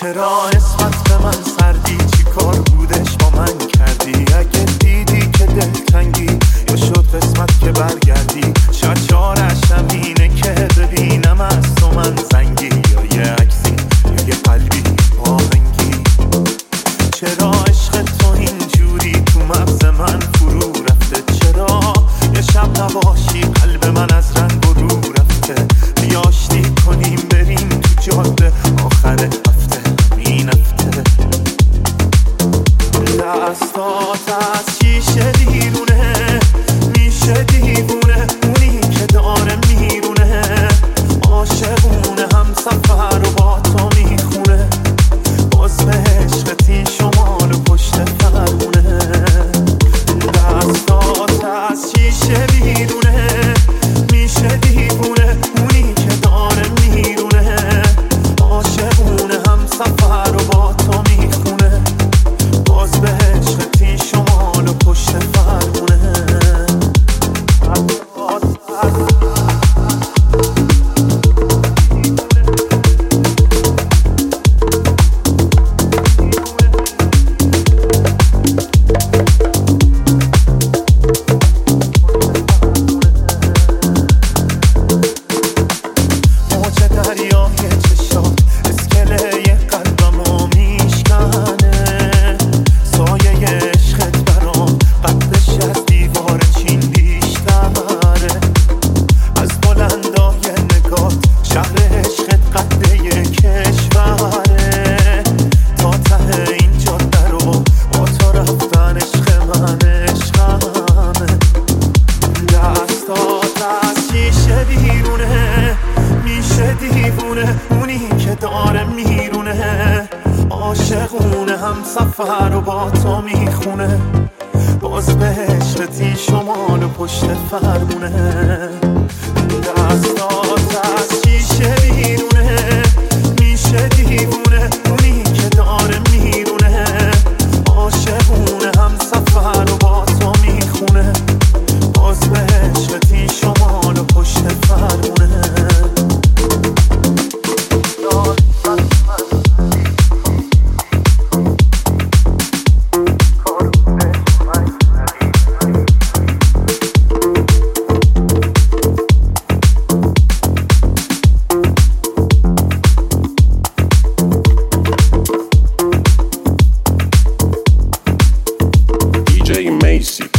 چرا نسبت به من سردی؟ چی کار بودش با من کردی؟ اگه دیدی که دلتنگی یا شد قسمت که برگردی، شاید چارش اینه که ببینم از تو من زنگی، یا یه عکسی یا یه قلبی آهنگی. چرا عشق تو اینجوری تو مغز من فرو رفته؟ چرا یه شب نباشی قلب من از رنگ و رو رفته؟ بیا آشتی کنیم بریم تو جاده آخر هفته، همین هفته. دستات از شیشه بیرونه، میشه دیوونه اونی که داره میرونه، عاشقونه هم سفر و با تو میخونه، باز به عشقت این شمال و پشت فرمونه. دستات از شیشه بیرونه، میشه دیوونه اونی که داره میرونه، عاشقونه هم سفر و با تو میخونه، باز به عشقت این شمال و پشت فرمونه. عاشقونه هم سفر و با تو میخونه، باز به عشقت این شمال و پشت فرمونه. دستات از شیشه بیرونه، میشه دیوونه اونی که داره میرونه، عاشقونه هم سفر و با تو میخونه، باز به عشقت این شمال و پشت فرمونه. DJ Macy.